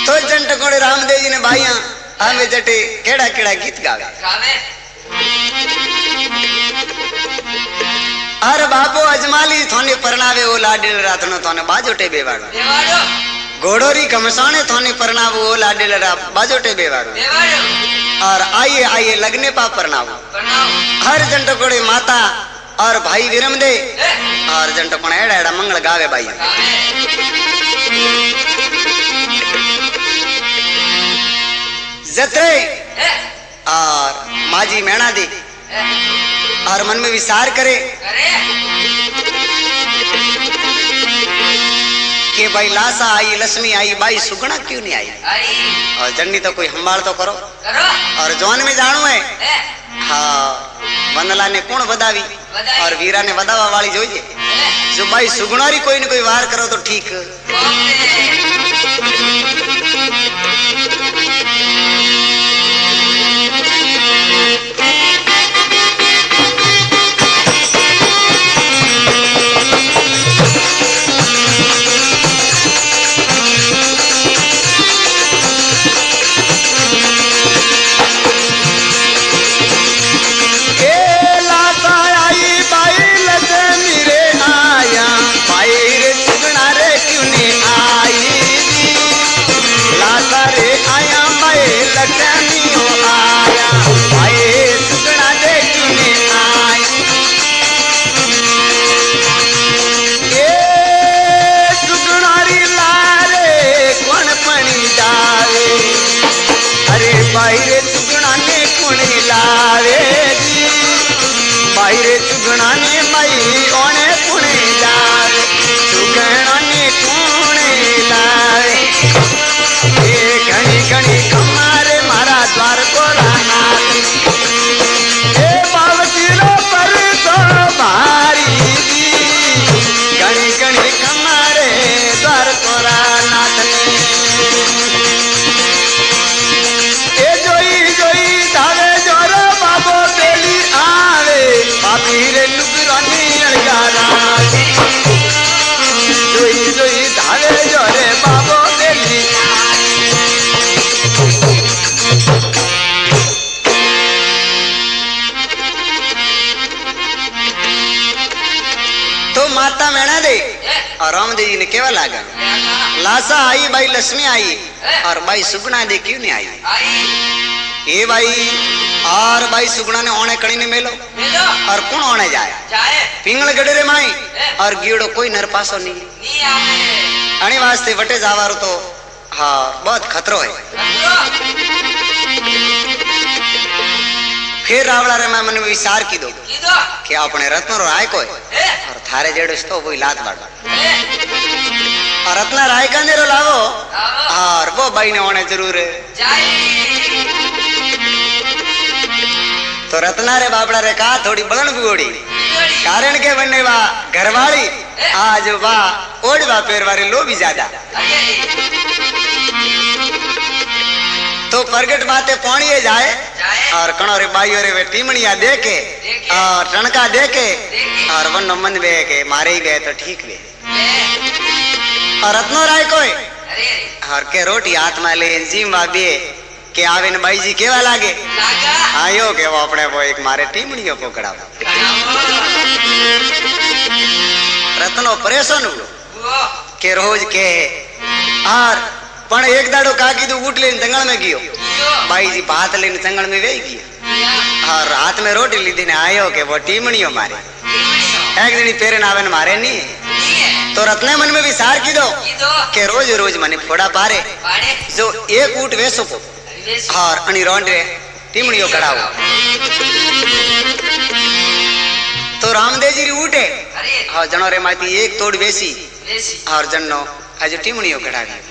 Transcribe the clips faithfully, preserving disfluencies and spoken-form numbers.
तो जंट कोड़े रामदेव जी ने भाइया हमें जटे केड़ा केड़ा गीत गावे गावे अरे बापो अजमाली थोने परनावे ओ लाडिल रातनो थोने बाजोटे बेवाड़ो देवाड़ो घोड़ोरी घमसाने थोने परनावो ओ लाडिल रा बाजोटे बेवाड़ो देवाड़ो और आइए आइए लगने पा परनावो बनाओ हर जंट कोड़े माता और भाई विरम दे ए और जंट कोड़े एड़ा एड़ा मंगल गावे भाई गावे जत्रे ए और माजी मैणा दे ए और मन में विचार करे करे कि भाई लासा आई लक्ष्मी आई बाई सुगना क्यों नहीं आई आई और जन्नी तो कोई हंबाल तो करो करो और जौन में जानू है ए हाँ वंदला ने कौन बदावी बधाई। और वीरा ने बदावा वाली जोइए ए जो भाई सुगनारी कोई न कोई वार करो तो ठीक सुगना ने मई ओने पुणे जावे सुगना ने पुणे लावे ए घणी घणी कमारे मारा द्वार को नाथ ए बावतीरो पर तो भारी घणी घणी कमारे द्वार को नाथ ए जोई जोई धावे जोरो बाबो बेली आवे बाबीरे लुगरानी अलगारा जोई जोई धावे जोरे बाबो बेली तो माता मैणा दे और रामदेव जी ने केवल लागा लासा आई भाई लक्ष्मी आई और भाई सुगना दे क्यों नहीं आई आई ये भाई और भाई सुगना ने ओने कणी ने मेलो मिलो और कौन ओने जाए जाए पिंगल गडरे माई और गियोड़ो कोई नर पासो नहीं नहीं आवे अणी वास्ते वटे जावारो तो हाँ बहुत खतरो है रखो फिर रावड़ा रे मैं मन में विचार की दो कीदो कि अपने रत्न राय को है ए और थारे जेड़ो तो वो लात बाड़ ए और रत्ना राय का नेरो लावो आओ और वो भाई ने ओने जरूर है जाए तो रत्ना रे बापड़ा रे का थोड़ी बगन बुगोड़ी बिगड़ी कारण के बनने वा घरवाली आज वा ओढ़वा पैर वाले लो भी ज्यादा अकेली तो प्रगट बातें पौड़िए जाए जाए और कणो रे बाइयो रे वे टीमणिया दे के देके। और टणका दे के देके। और वनो मन बे के मारे ही गए तो ठीक वे ए और रत्नो राय कोई अरे अरे और के रोटी हाथ में ले जीम बाबी के आवे न बाई जी केवा लागे लागा आयो के वो अपने वो एक मारे टीमणियों पकड़ा रत्नो परेशान हुआ वो के रोज के और पण एक दाड़ो का कीधु उठ लेने जंगल में गियो कियो बाई जी भात लेने जंगल में वे गया किया और हाथ में रोटी लीधी ने आयो के वो टीमणियों मारे टीमणियों एक दिन पेरे नावे न मारे नहीं नहीं है तो रत्ने मन में विचार की दो कीदो के रोज रोज मने फोड़ा पारे बाड़े जो एक ऊट वेसो को वेश और अणी रोंडे टीमणियों कड़ाओ तो रामदेव जी री उठे अरे हाँ जनो रे माती एक तोड़ वेसी वेशी और जन्नो आज टीमणियों कड़ा गई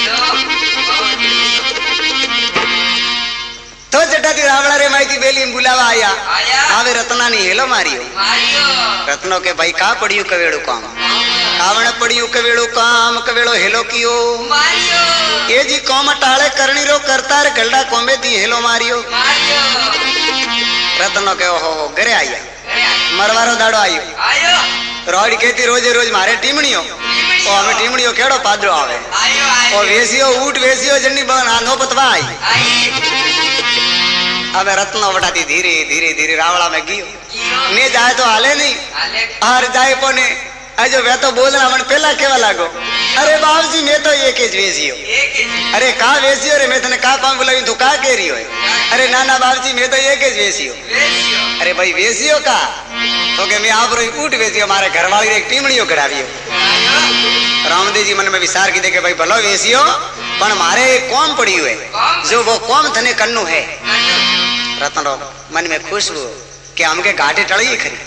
तो जटाती रावड़ा रे माई बेली में बुलावा आया आया आवे रत्ना नी हेलो मारियो मारियो रत्नो के भाई का पड़ियो कवेड़ो काम कावण पड़ियो कवेड़ो काम कवेड़ो हेलो कियो मारियो ये जी कौम टाले करनी रो करतार गलडा कोंबे दी हेलो मारियो मारियो रत्नो के ओहो हो घरे आया अरे मरवारो दाड़ो आयो आयो रोड कहती रोजे रोज मारे टीमणियो ओ हमें टीमड़ियो केड़ो पादरो आवे आयो ओ आयो वेसियो ऊट वेसियो जन्नी बना नो पतवाई आई अबे रत्नो बटाती धीरे धीरे धीरे रावड़ा में गियो कियो ने जाए तो हाले नहीं आले हार जाए पोने अजो वे तो बोलना मन पहला केवा लागो अरे बाबूजी मैं तो एक ही वेसियो एक ही अरे का वेसियो रे मैं तने का काम बुलाई तू का कह रही हो अरे नाना बाबूजी मैं तो एक ही वेसियो वेसियो अरे भाई वेसियो का तो के मैं आप रो ऊट वेसियो मारे घरवाली एक टीमड़ियो करावियो आयो रामदेव जी मन में विचार की देखे भाई भलो वेसियो पण मारे एक कौम पड़ी हुए जो वो कौम थने कन्नू है रतन मन में खुश हो कि हमके घाटे टड़ी खरी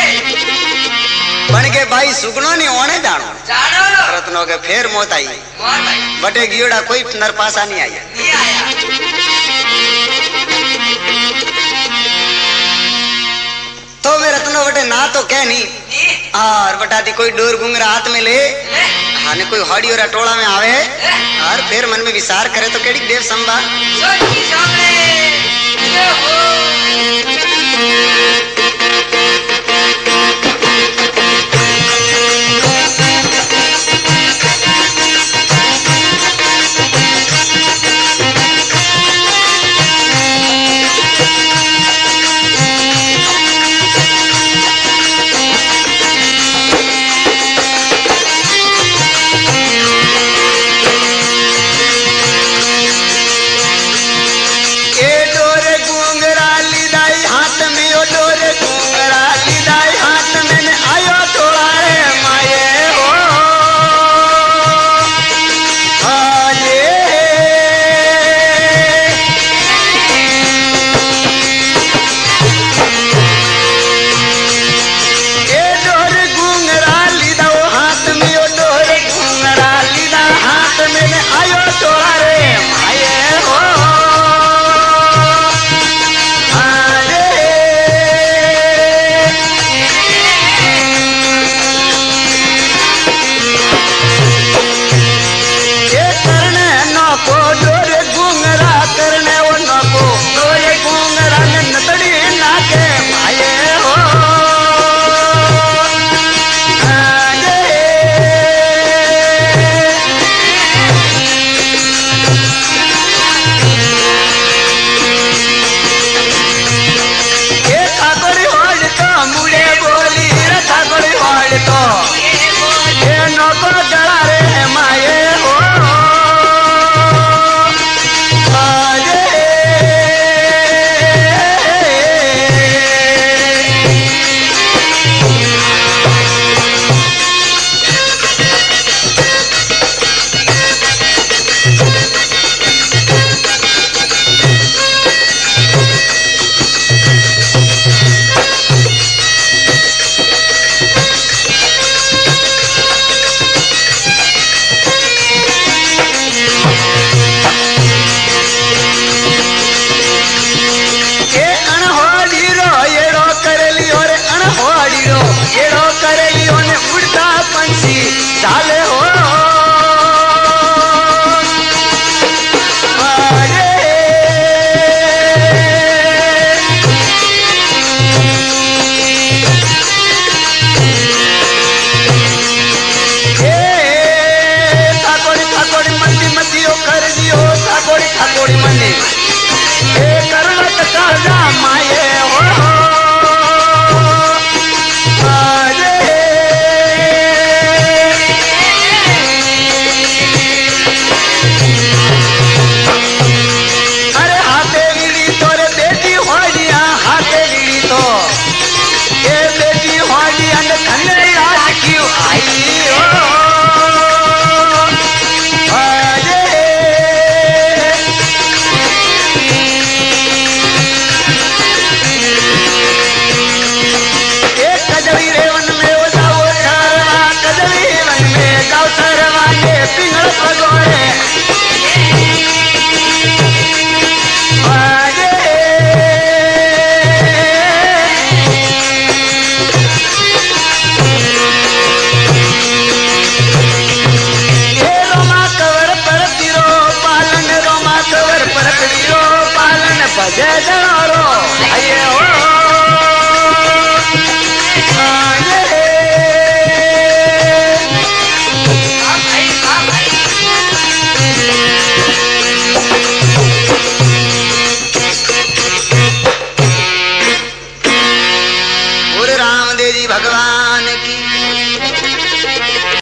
बन के भाई सुगनो नहीं ओने जानो जानो रत्नो के फेर मौत आई मोर भाई बटे गियोड़ा कोई नरपासा नहीं आया नहीं आया तो मैं रत्नो बटे ना तो कह नहीं नी और बटाती कोई डोर गुंगरा हाथ में ले ले हाने कोई हड़ी और टोला में आवे और फिर मन में विचार करे तो केड़ी देव संभा सोची सामने ये हो ए डोरे गुंगरा लीदाई हाथ में ओ डोर जी भगवान की।